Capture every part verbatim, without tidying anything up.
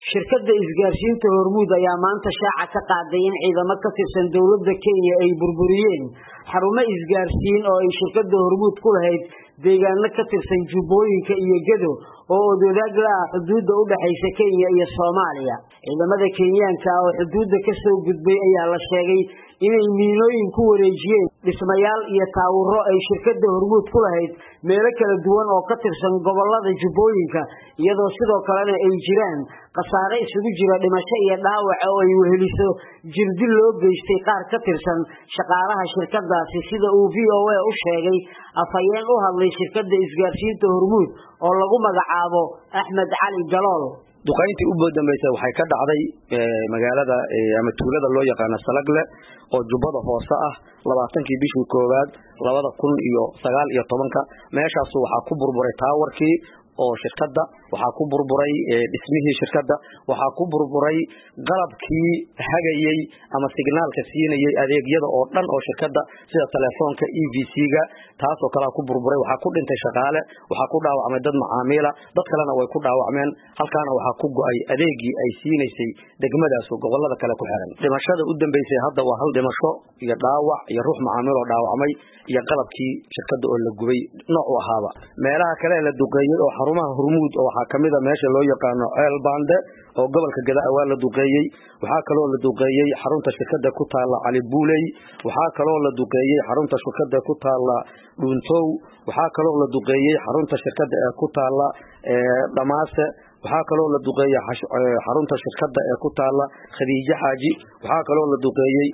shirkadda isgaarsiinta Hormuud ayaa maanta shaaca ka qaaday in ciidamo ka tirsan dawladda Kenya ay burburiyeen xarumo isgaarsiin oo ay shirkadda Hormuud ku lahayd deegaano ka tirsan Jubbooyinka iyo Gedo oo wadaag la ah xuduudda u dhaxaysa Kenya iyo Soomaaliya. Ciidamada Kenyaanka oo xuduudda ka soo gudbay ayaa la sheegay inay miinooyin ku wareejiyeen dhismayaal iyo taawuro ay shirkadda Hormuud ku lahayd meelo kala duwan oo ka tirsan gobolada Jubbooyinka, iyadoo sidoo kalena ay jiraan qasaare isugu jira dhimasho iyo dhaawac oo ay weheliso jirdil loo geystay qaar ka tirsan shaqaalaha shirkadaasi, sida uu V O A u sheegay afhayeen u hadlay shirkadda isgaarsiinta Hormuud oo lagu magacaabo Axmed Cali Galool. duqayntii u dambeysay waxay ka dhacday magaalada ama tuulada loo yaqaan Salagle oo Jubbada hoose ah labaatankii bishii koowaad labada kun iyo sagaal iyo tobanka. meeshaas waxaa ku burburay taawarkii oo shirkadda, waxaa ku burburay dhismihii shirkadda, waxaa ku burburay qalabkii hagayay ama signaalka siinayay adeegyada oo dhan oo shirkadda sida telefoonka E V C-ga taas oo kala ku burburay. waxaa ku dhintay shaqaale, waxaa ku dhaawacmay dad macaamiila, dad kalena way ku dhaawacmeen. halkaana waxaa ku go'ay adeegii ay siinaysay degmadaas oo gobolada kale ku xiran. dhimashada u dambeysay hadda waa hal dhimasho iyo dhaawac iyo ruux macaamiil oo dhaawacmay iyo qalabkii shirkadda oo la gubay nooc u ahaaba. meelaha kale la duqeeyay oo xarumaha Hormuud oo waxa kamid ah meesha loo yaqaan Eelbande oo gobolka Gadaa waa la duqeeyay. waxaa kale oo la duqeeyay xarunta shirkadda ku taala Cali Buuley, waxaa kale oo la duqeeyay xarunta shirkadda ku taala Dhuuntow, waxaa kale oo la duqeeyay xarunta shirkadda ee ku taala Dhamaase, waxaa kale oo la duqeeyay xarunta shirkadda ee ku taala Khadiija Xaaji, waxaa kale oo la duqeeyay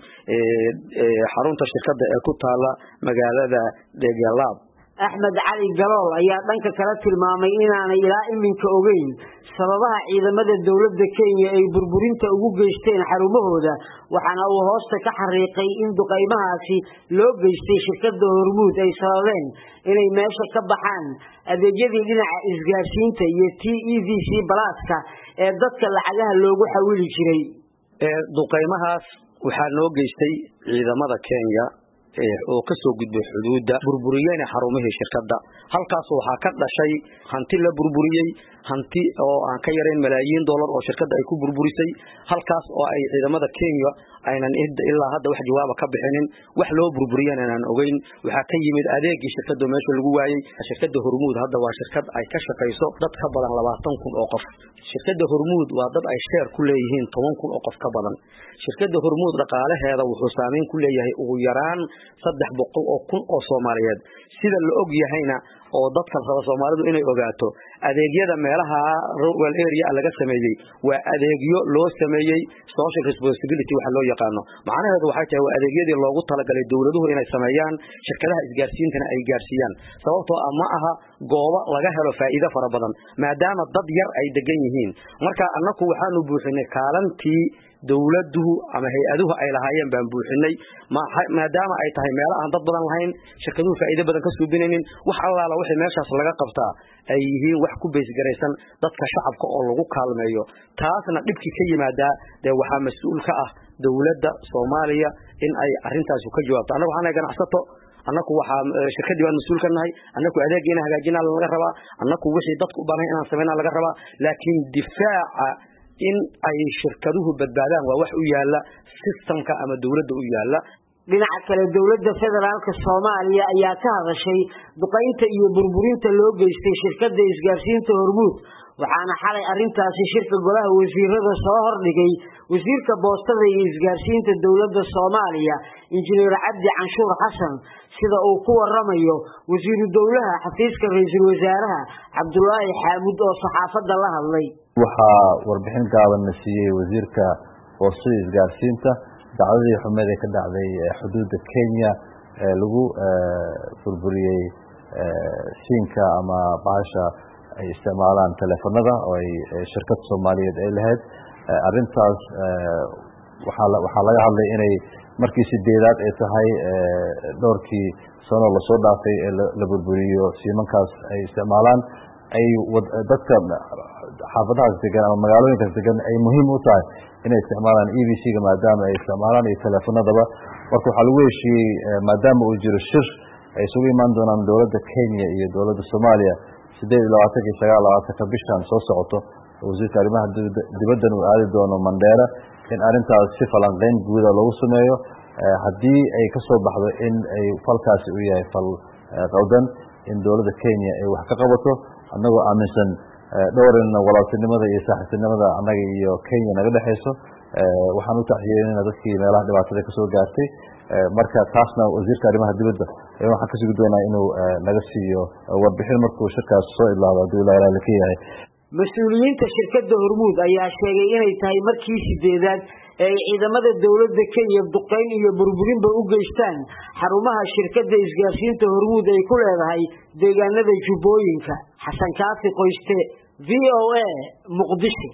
xarunta shirkadda ee ku taala magaalada Deegaalaab. Axmed Cali Galool ayaa dhanka kale tilmaamay inaanay ilaa iminka ogeyn sababaha ciidamada dawladda Kenya ay burburinta ugu geysteen xarumahooda, waxaana uu hoosta ka xariiqay in duqeymahaasi loo geystay shirkadda Hormuud ay sababeen inay meesha ka baxaan adeegyadii dhinaca isgaarsiinta iyo T E V C Plus-ka ee dadka lacagaha loogu xawili jiray. ee duqeymahaas waxaa loo geystay ciidamada Kenya oo ka soo gudbay xuduudda burburiyeen xarumihii shirkadda. halkaas waxaa ka dhashay hanti la burburiyay, hanti oo aan ka yareen malaayiin dollar oo shirkadda ay ku burburisay. halkaas oo ay ciidamada Kenya aynan ilaa hadda wax jawaab ka bixinin, wax loo burburiyeen aan ogeyn. waxaa ka yimid adeegii shirkadda meesha lagu waayay. shirkadda Hormuud hadda waa shirkad ay ka shaqeyso dad ka badan labaatan kun oo qof. shirkadda Hormuud waa dad ay share ku leeyihiin toban kun oo qof ka badan. shirkadda Hormuud dhaqaalaheeda wuxuu saameyn ku leeyahay ugu yaraan saddex boqol oo kun oo Soomaaliyeed. sida la og yahayna oo dadka raba Soomaalidu inay ogaato adeegyada meelaha rural area laga sameeyay waa adeegyo loo sameeyay social responsibility waxa loo yaqaano. macnaheedu waxay tahay waa adeegyadii loogu talagalay dawladuhu inay sameeyaan, shirkadaha isgaarsiintana ay gaarsiiyaan, sababtoo ah ma aha goobo laga helo faa'iido fara badan maadaama dad yar ay degan yihiin. marka annagu waxaanu buuxinay kaalantii dawladuhu ama hay'aduhu ay lahaayeen baan buuxinay, maadaama ay tahay meel aan dad badan lahayn, shirkaduhu faa'iido badan ka suubinaynin. wax allaala wixii meeshaas laga qabtaa ay yihiin wax ku beesgaraysan dadka shacabka oo lagu kaalmeeyo. taasna dhibki ka yimaada de waxa mas'uul ka ah dawladda Soomaaliya in ay arintaas ka jawaabto. anagu waxaan ganacsato, anagu waxa shirkadii waan mas'uul ka nahay, anagu adeegina hagaajina laga rabaa, anagu wixii dadku u baahan inaan sameeyna laga rabaa. laakiin difaaca in ay shirkaduhu badbaadaan waa wax u yaala systemka ama dawladda u yaala. dhinaca kale dawladda federaalka Soomaaliya ayaa ka hadashay duqeynta iyo burburinta loo geystay shirkadda isgaarsiinta Hormuud, waxaana xalay arintaasi shirka golaha wasiirada soo hordhigay wasiirka boostada iyo isgaarsiinta dawladda Soomaaliya injineer Cabdi Canshuur Xasan, sida uu ku waramayo wasiiru dawlaha xafiiska ra'iisul wasaaraha Cabdullaahi Xaamud oo saxaafadda la hadlay. waxaa warbixin gaaban la siiyay wasiirka boostada isgaarsiinta dacwadii xumeed ee ka dhacday xuduudda Kenya ee lagu burburiyay siinka ama baasha ay isticmaalaan telefoonada oo ay shirkad Soomaaliyeed ay lahayd. arintaas waxa waxa laga hadlay inay markii sideedaad ay tahay dhowrkii sano la soo dhaafay ee la burburiyo siimankaas ay isticmaalaan ay dadka xaafadahaas degan ama magaalooyinkaas degan ay muhiim u tahay inay isticmaalaan E V C-ga maadaama ay isticmaalaan iyo telefoonadaba. marka waxaa lagu heshiiyey maadaama uu jiro shir ay isugu imaan doonaan dawladda Kenya iyo dawladda Soomaaliya sideed iyo labaatan iyo sagaal iyo labaatan bishan soo socoto wasiirka arrimaha dibadda uu aadi doono Mandera in arintaas si falanqeyn guud loogu sameeyo haddii ay ka soo baxdo in ay falkaasi u yahay fal qaldan in dawladda Kenya ay wax ka qabato annagoo aaminsan dhowrina walaaltinimada iyo saaxiibtinimada annaga iyo Kenya naga dhaxayso waxaan u taxiyeenaa dadkii meelaha dhibaatada ka soo gaartay marka taasna wasiirka arrimaha dibadda waxaan ka sugi doonaa inuu naga siiyo warbixin markuu shirkaas soo ilaado haddii Ilaahay raali ka yahay mas'uuliyiinta shirkadda Hormuud ayaa sheegay inay tahay markii sideedaad ee ciidamada dawladda Kenya duqeyn iyo burburinba u geystaan xarumaha shirkadda isgaarsiinta Hormuud ay ku leedahay deegaanada Jubbooyinka. Xasan Kaafi Qoyste, V O A, Muqdisho.